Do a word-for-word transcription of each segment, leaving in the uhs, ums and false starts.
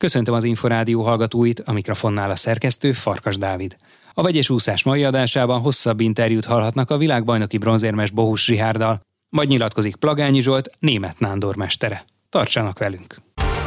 Köszöntöm az Inforádió hallgatóit, a mikrofonnál a szerkesztő Farkas Dávid. A Vegyes úszás mai adásában hosszabb interjút hallhatnak a világbajnoki bronzérmes Bohus Richárddal, majd nyilatkozik Plagányi Zsolt, Németh Nándor mestere. Tartsanak velünk!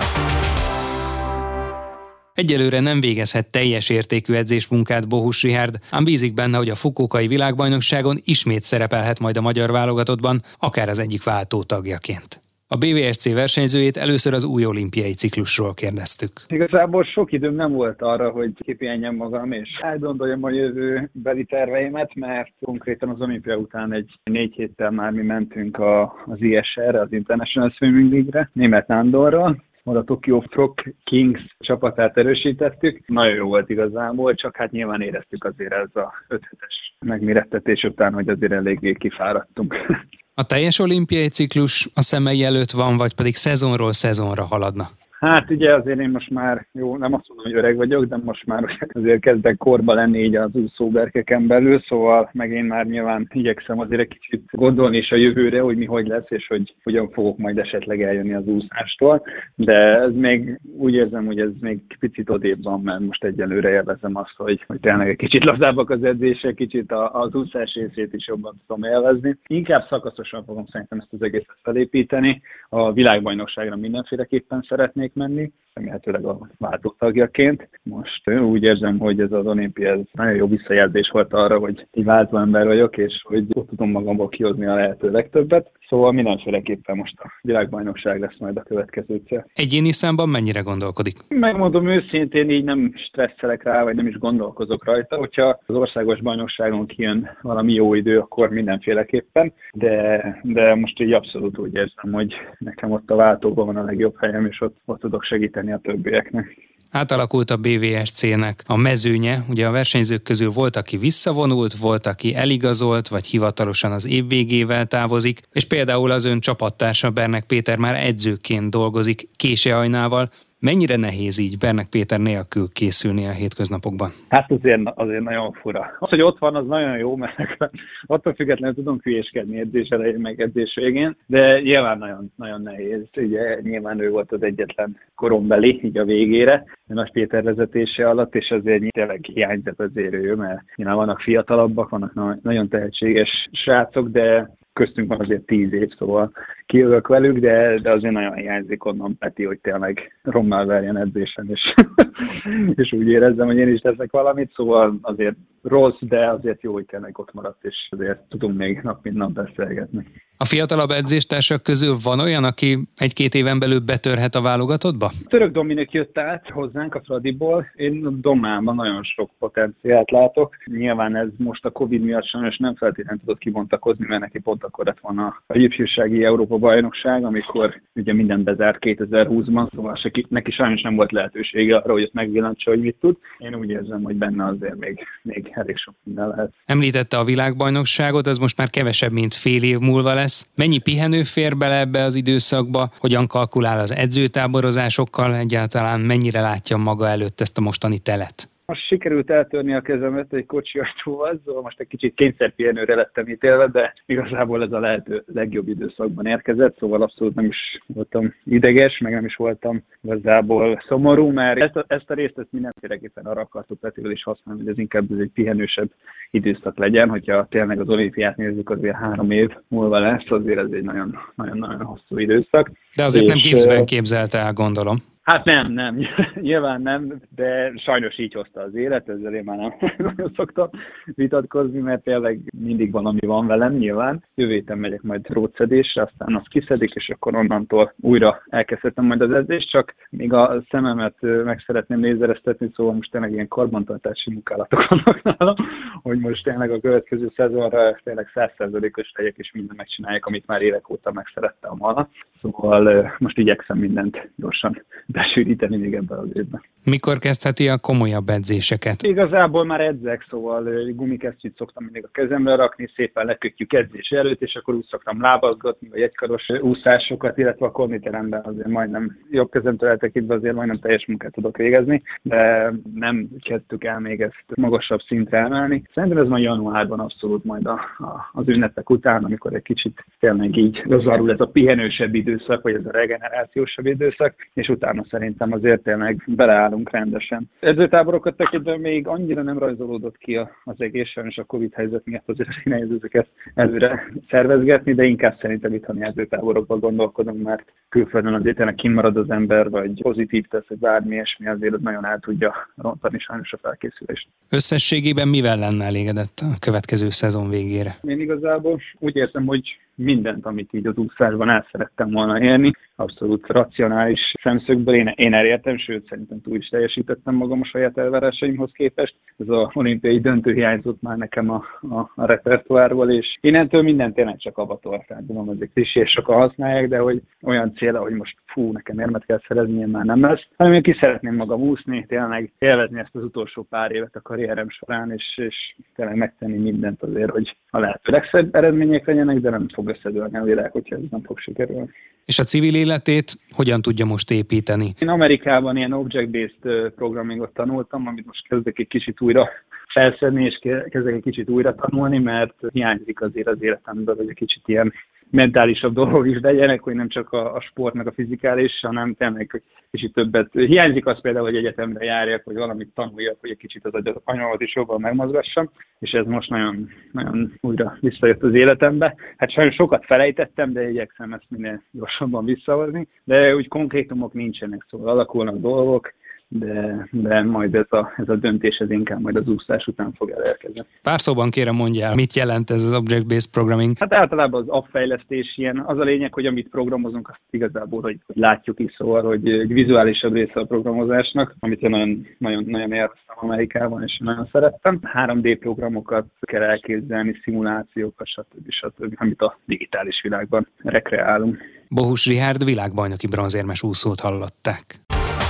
Egyelőre nem végezhet teljes értékű edzésmunkát Bohus Richárd, ám bízik benne, hogy a Fukuokai világbajnokságon ismét szerepelhet majd a magyar válogatottban, akár az egyik váltó tagjaként. A bé vé es cé versenyzőjét először az új olimpiai ciklusról kérdeztük. Igazából sok időm nem volt arra, hogy kipihenjem magam és átgondoljam a jövőbeli terveimet, mert konkrétan az olimpia után egy négy héttel már mi mentünk a, az i es er-re, az International Swimming League-re, Németh Nándorral. A Tokyo Frog Kings csapatát erősítettük. Nagyon jó volt igazából, csak hát nyilván éreztük azért ez a öt hetes megmérettetés után, hogy azért eléggé kifáradtunk. A teljes olimpiai ciklus a szemei előtt van, vagy pedig szezonról szezonra haladna? Hát ugye azért én most már, jó, nem azt mondom, hogy öreg vagyok, de most már azért kezdek korba lenni így az úszóberkeken belül, szóval meg én már nyilván igyekszem azért egy kicsit gondolni is a jövőre, hogy mi hogy lesz, és hogy hogyan fogok majd esetleg eljönni az úszástól, de ez még úgy érzem, hogy ez még picit odébb van, mert most egyelőre élvezem azt, hogy, hogy tényleg egy kicsit lazábbak az edzések, kicsit az úszás részét is jobban tudom élvezni. Inkább szakaszosan fogom szerintem ezt az egészet felépíteni, a világbajnokságra mindenféleképpen szeretnék menni, remélhetőleg a váltó tagjaként. Most úgy érzem, hogy ez az olimpia ez nagyon jó visszajelzés volt arra, hogy egy váltó ember vagyok, és hogy ott tudom magamból kihozni a lehető legtöbbet. Szóval mindenféleképpen most a világbajnokság lesz majd a következő cél. Egyéni számban mennyire gondolkodik? Megmondom őszintén, így nem stresszelek rá, vagy nem is gondolkozok rajta. Hogyha az országos bajnokságon kijön valami jó idő, akkor mindenféleképpen. De, de most így abszolút úgy érzem, hogy nekem ott a váltóban van a legjobb helyem, és ott, ott tudok segíteni a többieknek. Átalakult a bé vé es cé-nek a mezőnye, ugye a versenyzők közül volt, aki visszavonult, volt, aki eligazolt, vagy hivatalosan az év végével távozik, és például az ön csapattársa Bernek Péter már edzőként dolgozik Késehajnával. Mennyire nehéz így Bernek Péter nélkül készülni a hétköznapokban? Hát azért, azért nagyon fura. Az, hogy ott van, az nagyon jó, mert attól függetlenül tudunk hülyéskedni edzés elején, meg edzés végén, de nyilván nagyon, nagyon nehéz. Ugye nyilván ő volt az egyetlen korombeli így a végére, a Nagy Péter vezetése alatt, és azért tényleg hiányzott azért ő, mert nyilván vannak fiatalabbak, vannak nagyon tehetséges srácok, de köztünk van azért tíz év, szóval kijövök velük, de, de azért nagyon hiányzik onnan Peti, hogy tényleg rommá verjen edzésen, és, és úgy érezzem, hogy én is teszek valamit, szóval azért rossz, de azért jó, hogy tényleg ott maradt, és azért tudunk még nap mint nap beszélgetni. A fiatalabb edzéstársak közül van olyan, aki egy-két éven belül betörhet a válogatottba? Török Dominik jött át hozzánk a Fradiból. Én Domában nagyon sok potenciált látok. Nyilván ez most a Covid miatt sajnos nem feltétlenül tudott kibontakozni, mert neki pont akkor lett volna a ifjúsági Európa-bajnokság, amikor ugye mindent bezárt kétezer-húszban, szóval neki sajnos nem volt lehetősége arra, hogy ezt megvillantsa, hogy mit tud. Én úgy érzem, hogy benne azért még, még elég sok minden lehet. Említette a világbajnokságot, ez most már kevesebb, mint fél év múlva lesz. Mennyi pihenő fér bele ebbe az időszakba? Hogyan kalkulál az edzőtáborozásokkal? Egyáltalán mennyire látja maga előtt ezt a mostani telet? Most sikerült eltörni a kezemet egy kocsi ajtóval, szóval most egy kicsit kényszerpihenőre lettem ítélve, de igazából ez a lehető legjobb időszakban érkezett, szóval abszolút nem is voltam ideges, meg nem is voltam igazából szomorú, mert ezt a, ezt a részt ezt mindenféleképpen arra akartuk Petivel is használni, hogy ez inkább ez egy pihenősebb időszak legyen, hogyha tényleg az olimpiát nézzük, azért három év múlva lesz, azért ez egy nagyon-nagyon hosszú időszak. De azért és nem gipszben képzelte el, gondolom. Hát nem, nem, nyilván nem, de sajnos így hozta az élet, ezzel én már nem nagyon szoktam vitatkozni, mert tényleg mindig valami van velem nyilván. Jövő héten megyek majd rótszedésre, aztán azt kiszedik, és akkor onnantól újra elkezdhetem majd az edzést, csak még a szememet meg szeretném lézereztetni, szóval most tényleg ilyen karbantartási munkálatok vannak nálam, hogy most tényleg a következő szezonra tényleg száz százalékos legyek, és minden megcsinálják, amit már évek óta megszerettem volna. Szóval most igyekszem mindent gyorsan besűríteni még ebben az évben. Mikor kezdheti a komolyabb edzéseket? Igazából már edzek, szóval gumikesztyűt szoktam mindig a kezemre rakni, szépen lekötjük edzés előtt, és akkor úgy szoktam lábazgatni, vagy egykaros úszásokat, illetve a konditeremben azért majdnem jobb kezemtől eltekintve azért majdnem teljes munkát tudok végezni, de nem kezdtük el még ezt magasabb szintre emelni. Szerintem ez majd januárban abszolút majd a, a, az ünnepek után, amikor egy kicsit tényleg így lezárul ez a pihenősebb idő, időszak, vagy ez a regenerációsabb időszak, és utána szerintem azért tényleg beleállunk rendesen. Edzőtáborokat tekintve még annyira nem rajzolódott ki az egész, sajnos a Covid helyzet miatt azért nehéz ezeket előre szervezgetni, de inkább szerintem itthoni edzőtáborokban gondolkodunk, mert külföldön azért tényleg kimarad az ember, vagy pozitív tesz, vagy bármi ilyesmi, azért az nagyon el tudja rontani sajnos a felkészülést. Összességében mivel lenne elégedett a következő szezon végére? Én igazából úgy érzem, hogy mindent, amit így az úszásban el szerettem volna érni, abszolút racionális szemszögből én, én elértem, sőt szerintem túl is teljesítettem magam a saját elvárásaimhoz képest. Ez az olimpiai döntő hiányzott már nekem a, a, a repertoárból, és innentől minden tényleg csak avatol. Tehát tudom, ezek klisés sokan használják, de hogy olyan célra, hogy most fú, nekem érmet kell szerezni, én már nem lesz, hanem én ki szeretném magam úszni, tényleg élvezni ezt az utolsó pár évet a karrierem során, és, és tényleg megtenni mindent azért, hogy a lehető legszebb eredmények legyenek, de nem fog összedőlni a világ, hogyha ez nem fog sikerülni. És a civil életét hogyan tudja most építeni? Én Amerikában ilyen object-based programmingot tanultam, amit most kezdek egy kicsit újra felszedni, és kezdek egy kicsit újra tanulni, mert hiányzik azért az életemből, hogy egy kicsit ilyen mentálisabb dolgok is legyenek, hogy nem csak a, a sport, meg a fizikális, hanem tényleg kicsit többet. Hiányzik az például, hogy egyetemre járjak, hogy valamit tanuljak, hogy egy kicsit az anyagot is jobban megmozgassam, és ez most nagyon, nagyon újra visszajött az életembe. Hát sajnos sokat felejtettem, de igyekszem ezt minél gyorsabban visszahozni, de úgy konkrétumok nincsenek, szóval alakulnak dolgok, de, de majd ez a, ez a döntés ez inkább majd az úszás után fog elérkezni. Pár szóban kérem mondjál, mit jelent ez az Object-Based Programming? Hát általában az app-fejlesztés ilyen, az a lényeg, hogy amit programozunk, azt igazából, hogy, hogy látjuk is, szóval, hogy egy vizuálisabb része a programozásnak, amit én nagyon, nagyon, nagyon élveztem Amerikában, és nagyon szerettem. három dé programokat kell elképzelni, szimulációkat, stb. stb., amit a digitális világban rekreálunk. Bohus Richárd világbajnoki bronzérmes úszót hallották.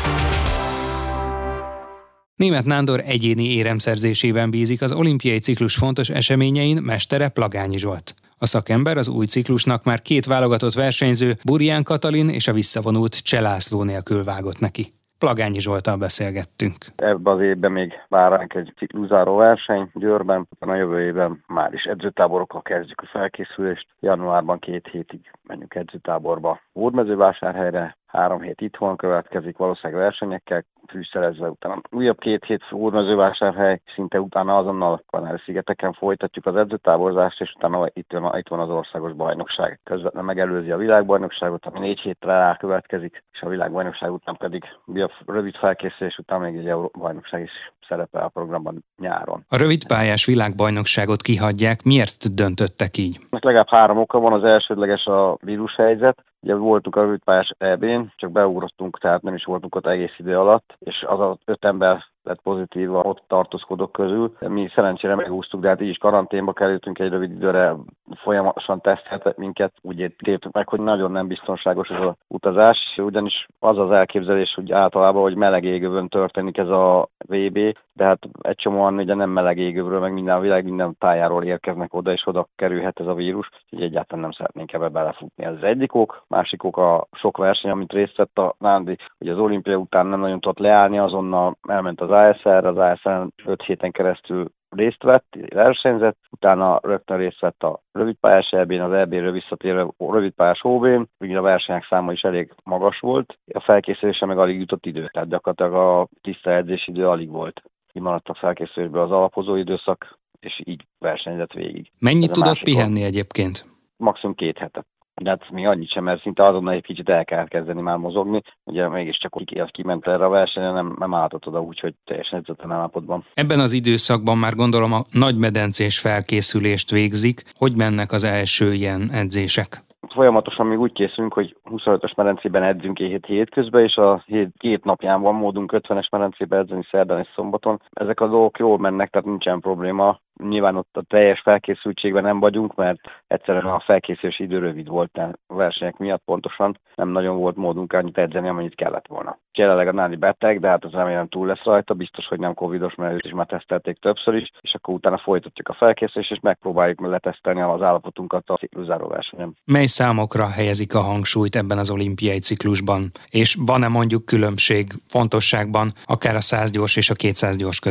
Németh Nándor egyéni éremszerzésében bízik az olimpiai ciklus fontos eseményein mestere Plagányi Zsolt. A szakember az új ciklusnak már két válogatott versenyző, Burján Katalin és a visszavonult Cseh László nélkül vágott neki. Plagányi Zsolttal beszélgettünk. Ebben az évben még vár ránk egy cikluszáró verseny Győrben, a jövő évben már is edzőtáborokkal kezdjük a felkészülést. Januárban két hétig menjünk edzőtáborba Hódmezővásárhelyre, három hét itthon következik valószínűleg versenyekkel fűszerezve, utána újabb két hét Hódmezővásárhely, szinte utána azonnal Kanári-szigeteken folytatjuk az edzőtáborzást, és utána itt van, itt van az országos bajnokság. Közvetlenül megelőzi a világbajnokságot, ami négy hétre rá következik, és a világbajnokság után pedig a rövid felkészülés után még egy Európa-bajnokság is szerepel a programban nyáron. A rövidpályás világbajnokságot kihagyják, miért döntöttek így? Legalább három oka van, az elsődleges a vírushelyzet. Ugye voltunk a rövidpályás é bén, csak beugrottunk, tehát nem is voltunk ott egész idő alatt, és az az öt ember lett pozitív a ott tartózkodók közül. Mi szerencsére megúsztuk, de hát így is karanténba kerültünk egy rövid időre, folyamatosan teszteltek minket. Úgy értük meg, hogy nagyon nem biztonságos ez az utazás, ugyanis az az elképzelés, hogy általában, hogy meleg égövön történik ez a vé bé, de hát egy csomóan ugye nem meleg égövről, meg minden a világ minden pályáról érkeznek oda, és oda kerülhet ez a vírus, így egyáltalán nem szeretnénk ebbe belefutni. Ez az egyik ok, másik ok a sok verseny, amit részt vett a Nándi, hogy az olimpia után nem nagyon tudott leállni, azonnal elment az á es er, az á es er-en öt héten keresztül részt vett, versenyzett, utána rögtön részt vett a rövidpályás é bén, az é béről visszatérve a rövidpályás ó bén, ugye a versenyek száma is elég magas volt, a felkészülése meg alig jutott idő, tehát gyakorlatilag a tiszta edzési idő alig volt. Kimaradt a felkészülésből az alapozó időszak, és így versenyzett végig. Mennyit tudott pihenni egyébként? Maximum két hetet. De hát még annyit sem, mert szinte azonnal egy kicsit el kell kezdeni már mozogni. Ugye mégiscsak ki, az kiment erre a versenyen, nem, nem álltott oda úgy, hogy teljesen edzetlen állapotban. Ebben az időszakban már gondolom a nagymedencés felkészülést végzik. Hogy mennek az első ilyen edzések? Folyamatosan még úgy készülünk, hogy huszonötös medencében edzünk hét hétközben, és a hét két napján van módunk ötvenes medencébe edzeni szerdán és szombaton. Ezek a dolgok jól mennek, tehát nincsen probléma. Nyilván ott a teljes felkészültségben nem vagyunk, mert egyszerűen a felkészülési idő rövid volt, a versenyek miatt pontosan nem nagyon volt módunk annyit edzeni, amennyit kellett volna. Jelenleg a Nádi beteg, de hát az remélem túl lesz rajta, biztos, hogy nem covidos, mert őt is már tesztelték többször is, és akkor utána folytatjuk a felkészülést, és megpróbáljuk letesztelni az állapotunkat a cikluszáró versenyen. Mely számokra helyezik a hangsúlyt ebben az olimpiai ciklusban? És van-e mondjuk különbség fontosságban akár a száz gyors és a kétszáz gyors között?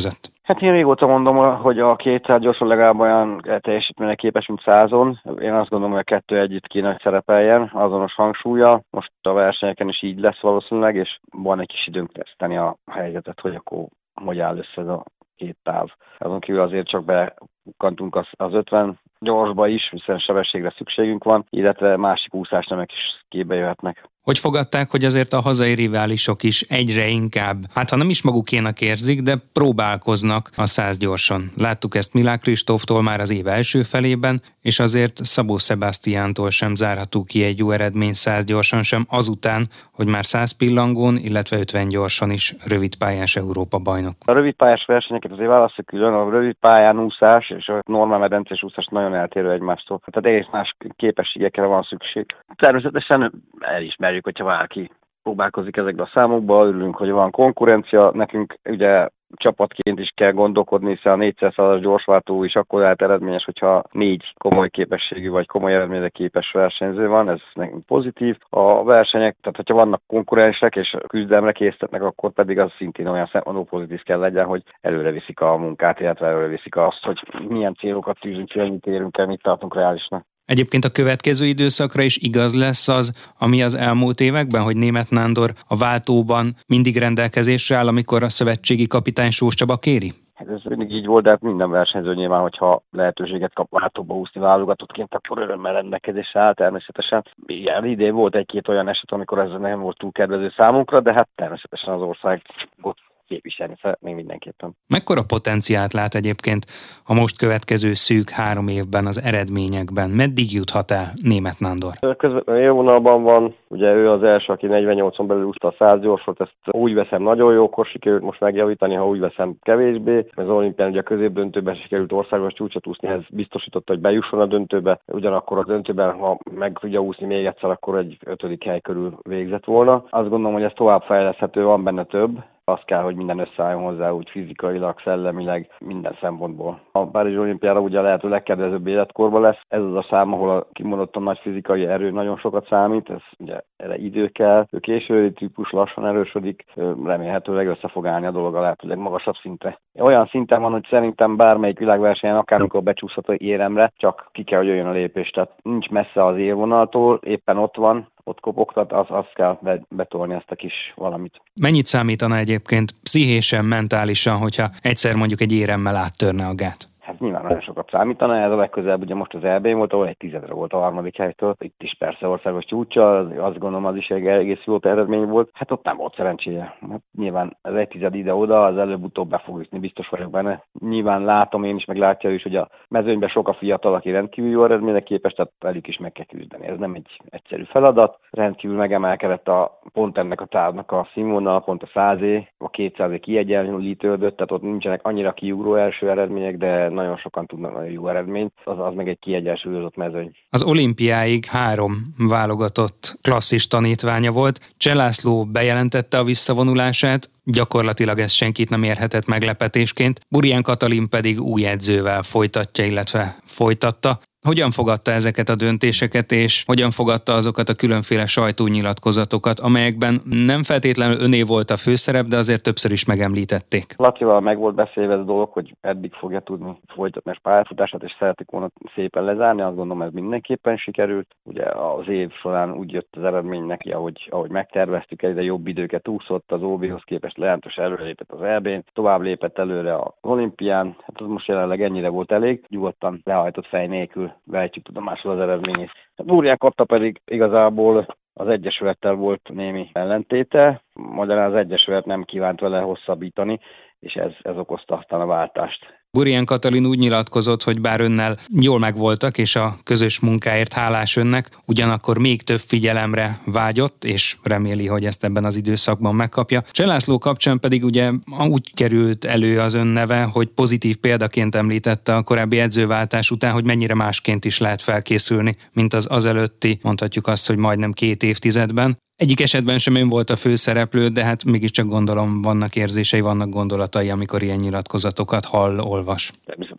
Hát én régóta mondom, hogy a kétszáz gyorsan legalább olyan teljesítményre képes, mint százon. Én azt gondolom, hogy a kettő együtt kéne, hogy szerepeljen, azonos hangsúlya. Most a versenyeken is így lesz valószínűleg, és van egy kis időnk teszteni a helyzetet, hogy akkor hogy áll össze ez a két táv. Azon kívül azért csak bekukkantunk az, az ötven gyorsba is, hiszen sebességre szükségünk van, illetve másik úszásnemek is képbe jöhetnek. Hogy fogadták, hogy azért a hazai riválisok is egyre inkább, hát ha nem is magukénak érzik, de próbálkoznak a száz gyorson. Láttuk ezt Milák Kristóftól már az év első felében, és azért Szabó Sebastiántól sem zárható ki egy jó eredmény száz gyorsan sem, azután, hogy már száz pillangón, illetve ötven gyorsan is rövidpályás Európa bajnok. A rövidpályás versenyeket azért választjuk külön, a rövid pályán úszás és a normál medencés úszás nagyon eltérő egymástól. Tehát egész más képességekre van szükség. Természetesen elismerjük, hogyha valaki próbálkozik ezekbe a számokba, örülünk, hogy van konkurencia, nekünk ugye csapatként is kell gondolkodni, hiszen a négyszázas gyorsváltó is akkor lehet eredményes, hogyha négy komoly képességű vagy komoly eredményre képes versenyző van, ez nekünk pozitív. A versenyek, tehát hogyha vannak konkurensek és küzdelemre késztetnek, akkor pedig az szintén olyan szempontból pozitív kell legyen, hogy előre viszik a munkát, illetve előre viszik azt, hogy milyen célokat tűzünk ki, mit érünk el, mit tartunk reálisnak. Egyébként a következő időszakra is igaz lesz az, ami az elmúlt években, hogy Németh Nándor a váltóban mindig rendelkezésre áll, amikor a szövetségi kapitány Sós Csaba kéri? Hát ez mindig így volt, de hát minden versenyző nyilván, hogyha lehetőséget kap váltóba úszni válogatottként, akkor örömmel rendelkezésre áll természetesen. Igen, idén volt egy-két olyan eset, amikor ez nem volt túl kedvező számunkra, de hát természetesen az ország ott képviselni szeretnénk mindenképpen. Mekkora potenciált lát egyébként a most következő szűk három évben az eredményekben? Meddig juthat el Németh Nándor? Közvetlenül élvonalban van, ugye ő az első, aki negyvennyolcon belül úszta a száz gyorsot, ezt úgy veszem nagyon jókor sikerült most megjavítani, ha úgy veszem kevésbé. Az olimpián ugye a középdöntőben sikerült országos csúcsot úszni, ez biztosította, hogy bejusson a döntőbe. Ugyanakkor a döntőben, ha meg tudja úszni még egyszer, akkor egy ötödik hely körül végzett volna. Azt gondolom, hogy ez tovább fejleszthető, van benne több. Az kell, hogy minden összeálljon hozzá, úgy fizikailag, szellemileg, minden szempontból. A Párizsi olimpiára ugye a lehető legkedvezőbb életkorban lesz. Ez az a szám, ahol a kimondottan nagy fizikai erő nagyon sokat számít. Ez ugye erre idő kell. Ő késői típus lassan erősödik, remélhetőleg össze fog állni a dolog a lehető legmagasabb szintre. Olyan szinten van, hogy szerintem bármelyik világversenyen, akármikor becsúszhat a éremre, csak ki kell, hogy jöjjön a lépés. Tehát nincs messze az élvonaltól, éppen ott van, ott kopogtat, az, azt kell betolni ezt a kis valamit. Mennyit számítana egyébként pszichésen, mentálisan, hogyha egyszer mondjuk egy éremmel áttörne a gát? Hát nyilván nagyon sokat számítana, ez a legközelebb ugye most az é bén volt, ahol egy tizedre volt a harmadik helytől. Itt is persze országos csúcsa, azt gondolom az is egy egész jó eredmény volt. Hát ott nem volt szerencséje. Hát nyilván az egy tized ide-oda, az előbb-utóbb be fog ütni, biztos vagyok benne. Nyilván látom én is, meg látja ő is, hogy a mezőnyben sok a fiatal, aki rendkívül jó eredményre képes, tehát velük is meg kell küzdeni. Ez nem egy egyszerű feladat. Rendkívül megemelkedett a pont ennek a távnak a színvonal, pont a százé, a kétszázé kiegyenlítődött, tehát ott nincsenek annyira kiugró első eredmények, de nagyon sokan tudnak nagyon jó eredményt, az, az meg egy kiegyensúlyozott mezőny. Az olimpiáig három válogatott klasszis tanítványa volt. Cseh László bejelentette a visszavonulását, gyakorlatilag ez senkit nem érhetett meglepetésként, Burján Katalin pedig új edzővel folytatja, illetve folytatta. Hogyan fogadta ezeket a döntéseket, és hogyan fogadta azokat a különféle sajtónyilatkozatokat, amelyekben nem feltétlenül öné volt a főszerep, de azért többször is megemlítették? Lacival meg volt beszélve ez a dolog, hogy eddig fogja tudni folytatni a pályafutását, és szeretik volna szépen lezárni, azt gondolom ez mindenképpen sikerült. Ugye az év során úgy jött az eredmény neki, ahogy, ahogy megterveztük, egyre jobb időket úszott, az ó béhoz képest lehetős előrelépett az é bén, tovább lépett előre az olimpián, hát az most jelenleg ennyire volt elég, nyugodtan lehajtott fej nélkül vehetjük tudomásul az eredményét. Burján Katta pedig igazából az Egyesülettel volt némi ellentéte, magyarán az Egyesület nem kívánt vele hosszabbítani, és ez, ez okozta aztán a váltást. Burján Katalin úgy nyilatkozott, hogy bár önnel jól megvoltak, és a közös munkáért hálás önnek, ugyanakkor még több figyelemre vágyott, és reméli, hogy ezt ebben az időszakban megkapja. Cseh László kapcsán pedig ugye úgy került elő az ön neve, hogy pozitív példaként említette a korábbi edzőváltás után, hogy mennyire másként is lehet felkészülni, mint az azelőtti, mondhatjuk azt, hogy majdnem két évtizedben. Egyik esetben sem ön volt a főszereplő, de hát mégiscsak gondolom vannak érzései, vannak gondolatai, amikor ilyen nyilatkozatokat hall, olvas. Természetesen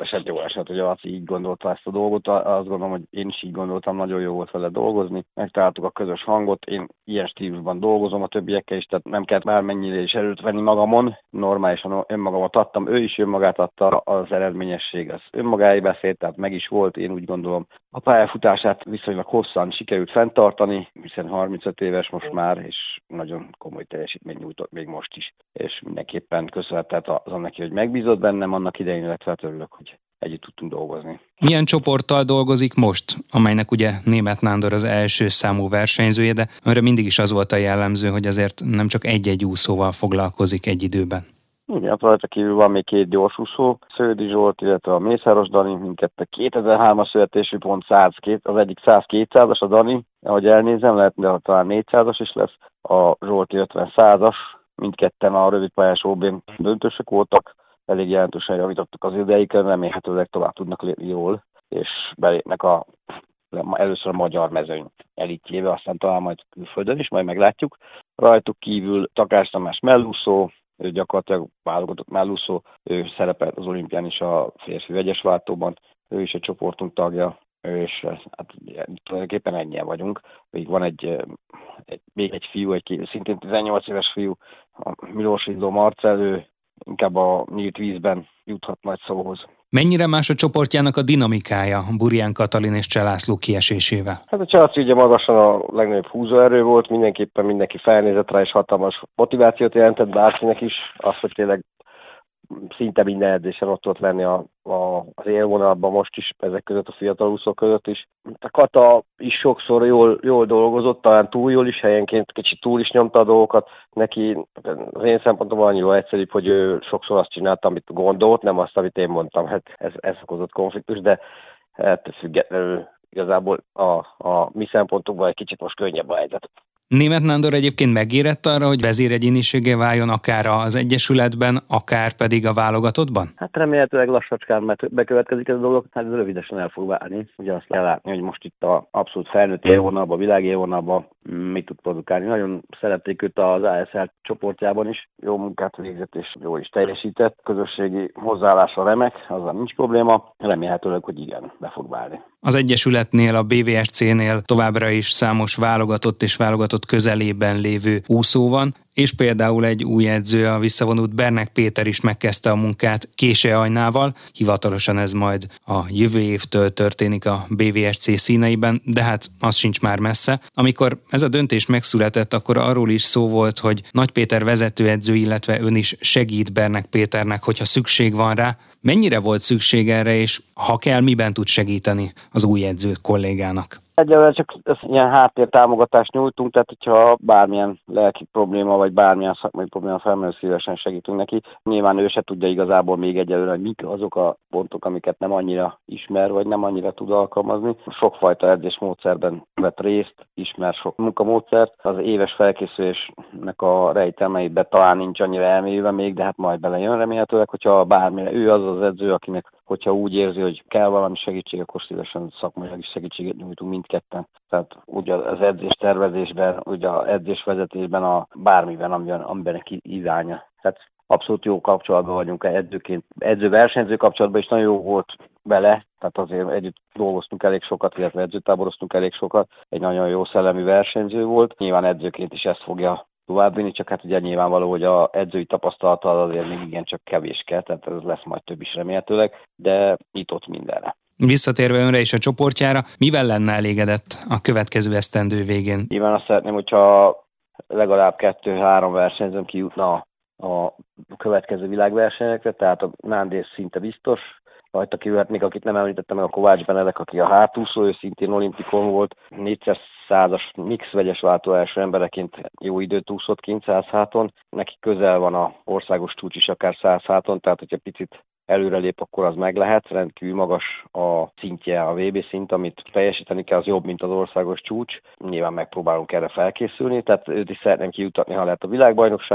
eset jó eset, hogy az így gondolta ezt a dolgot. Azt gondolom, hogy én is így gondoltam, nagyon jó volt vele dolgozni. Megtaláltuk a közös hangot, én ilyen stílusban dolgozom a többiekkel is, tehát nem kellett bármennyire is erőt venni magamon. Normálisan önmagamat adtam, ő is önmagát adta, az eredményesség az önmagáé beszélt, tehát meg is volt, én úgy gondolom. A pályafutását viszonylag hosszan sikerült fenntartani, hiszen harmincöt éves most már, és nagyon komoly teljesítmény nyújtott még most is. És mindenképpen köszönhetett azon neki, hogy megbízott bennem annak idején, illetve örülök, hogy együtt tudtunk dolgozni. Milyen csoporttal dolgozik most, amelynek ugye Németh Nándor az első számú versenyzője, de önre mindig is az volt a jellemző, hogy azért nem csak egy-egy úszóval foglalkozik egy időben? Igen, rajta kívül van még két gyorsúszó, Sződi Zsolt, illetve a Mészáros Dani, mindkettő kétezer-hármas születésű, pont száz két, az egyik száz kétszázas a Dani, ahogy elnézem, lehet, de talán négyszázas is lesz, a Zsolti ötven százas, mindketten a rövidpályás ó bén döntősök voltak, elég jelentősen javítottak az idejükön, remélhetőleg tovább tudnak lépni jól, és belépnek a, először a magyar mezőny elitjébe, aztán talán majd külföldön is, majd meglátjuk. Rajtuk kívül Takács Tamás mellúszó, ő gyakorlatilag válogatott mellúszó, ő szerepelt az olimpián is a férfi vegyes váltóban, ő is a csoportunk tagja, és hát tulajdonképpen ennyien vagyunk. Még van egy, egy, még egy fiú, egy szintén tizennyolc éves fiú, a Milos Illó Marcell, ő inkább a nyílt vízben juthat nagy szavhoz. Mennyire más a csoportjának a dinamikája Burján Katalin és Cseh László kiesésével? Hát a Csáci ugye magasan a legnagyobb húzóerő volt, mindenképpen mindenki felnézett rá, és hatalmas motivációt jelentett bárkinek is, az, hogy tényleg szinte minden edzésen ott volt lenni a, a, az élvonalban most is, ezek között a fiatal úszók között is. A Kata is sokszor jól, jól dolgozott, talán túl jól is, helyenként kicsit túl is nyomta a dolgokat. Neki az én szempontomban annyira egyszerűbb, hogy ő sokszor azt csinálta, amit gondolt, nem azt, amit én mondtam. Hát ez, ez okozott konfliktus, de ettől függetlenül igazából a, a mi szempontunkban egy kicsit most könnyebb a helyzet. Németh Nándor egyébként megérett arra, hogy vezéregyéniséggé váljon akár az Egyesületben, akár pedig a válogatottban? Hát remélhetőleg lassacskán, mert bekövetkezik ez a dolog, hát ez rövidesen el fog válni. Ugye azt kell látni, hogy most itt a abszolút felnőtt élvonalban, a világ élvonalban mit tud produkálni. Nagyon szerették őt az á es el csoportjában is, jó munkát végzett és jó is teljesített. Közösségi hozzáállása remek, azzal nincs probléma. Remélhetőleg, hogy igen, be fog válni. Az Egyesületnél, a bé vé es cé-nél továbbra is számos válogatott és válogatott közelében lévő úszó van, és például egy új edző, a visszavonult Bernek Péter is megkezdte a munkát Kése Ajnával, hivatalosan ez majd a jövő évtől történik a bé vé es cé színeiben, de hát az sincs már messze. Amikor ez a döntés megszületett, akkor arról is szó volt, hogy Nagy Péter vezetőedző, illetve ön is segít Bernek Péternek, hogyha szükség van rá. Mennyire volt szükség erre, és ha kell, miben tud segíteni az új edző kollégának? Egyelőre csak ilyen háttértámogatást nyújtunk, tehát hogyha bármilyen lelki probléma, vagy bármilyen szakmai probléma felmerül, szívesen segítünk neki. Nyilván ő se tudja igazából még egyelőre, hogy mik azok a pontok, amiket nem annyira ismer, vagy nem annyira tud alkalmazni. Sokfajta edzésmódszerben vett részt, ismer sok munkamódszert. Az éves felkészülésnek a rejtelmeiben talán nincs annyira elmélyülve még, de hát majd belejön remélhetőleg, hogyha bármire ő az az edző, akinek hogyha úgy érzi, hogy kell valami segítség, akkor szívesen szakmailag is segítséget nyújtunk mindketten. Tehát ugye az edzés tervezésben, ugye az edzésvezetésben, a bármiben, amiben, amiben neki irányja. Tehát abszolút jó kapcsolatban vagyunk edzőként. Edző-versenyző kapcsolatban is nagyon jó volt vele, tehát azért együtt dolgoztunk elég sokat, illetve edzőtáboroztunk elég sokat. Egy nagyon jó szellemi versenyző volt. Nyilván edzőként is ezt fogja továbbvinni, csak hát ugye nyilvánvaló, hogy az edzői tapasztalata azért még igen csak kevés kell, tehát ez lesz majd több is remélhetőleg, de nyitott mindenre. Visszatérve önre és a csoportjára, mivel lenne elégedett a következő esztendő végén? Nyilván azt szeretném, hogyha legalább kettő-három versenyzőm kijutna a következő világversenyekre, tehát a Nándér szinte biztos, rajta kívülhet még, akit nem említettem meg, a Kovács Benedek, aki a hátúszó, ő szintén olimpikon volt, négyszer százas mix vegyes váltó első embereként jó időt úszott kint száz háton, neki közel van a országos csúcs is akár száz háton, tehát hogyha picit előrelép, akkor az meg lehet, rendkívül magas a szintje, a vé bé szint, amit teljesíteni kell, az jobb, mint az országos csúcs. Nyilván megpróbálunk erre felkészülni, tehát őt is szeretném kijutatni, ha lehet a világbajnokságra,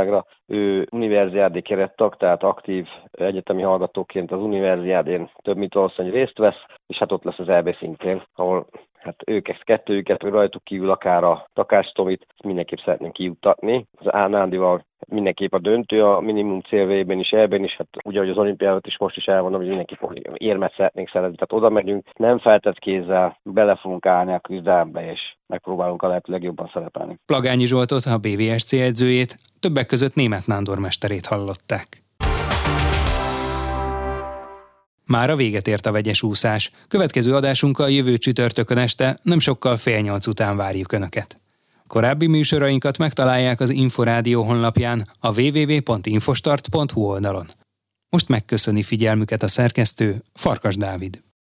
ő univerziádi kerettag, tehát aktív egyetemi hallgatóként az univerziádén több mint valószínűleg részt vesz, és hát ott lesz az é bé szintén, ahol hát ők ezt kettőjüket, vagy rajtuk kívül akár a Takács Tomit mindenképp szeretném kijuttatni. Az Nándival mindenképp a döntő, a minimum célvében is, ebben is, hát ugye, hogy az olimpiát is most is elmondom, hogy mindenképp érmet szeretnénk szerezni. Tehát oda megyünk, nem feltett kézzel, bele fogunk állni a küzdelembe, és megpróbálunk a lehető legjobban szerepelni. Plagányi Zsoltot, a bé vé es cé edzőjét, többek között Németh Nándor mesterét hallották. Már a véget ért a vegyes úszás. Következő adásunkkal jövő csütörtökön este, nem sokkal fél nyolc után várjuk Önöket. Korábbi műsorainkat megtalálják az Inforádió honlapján, a double-u double-u double-u pont infostart pont hu oldalon. Most megköszöni figyelmüket a szerkesztő, Farkas Dávid.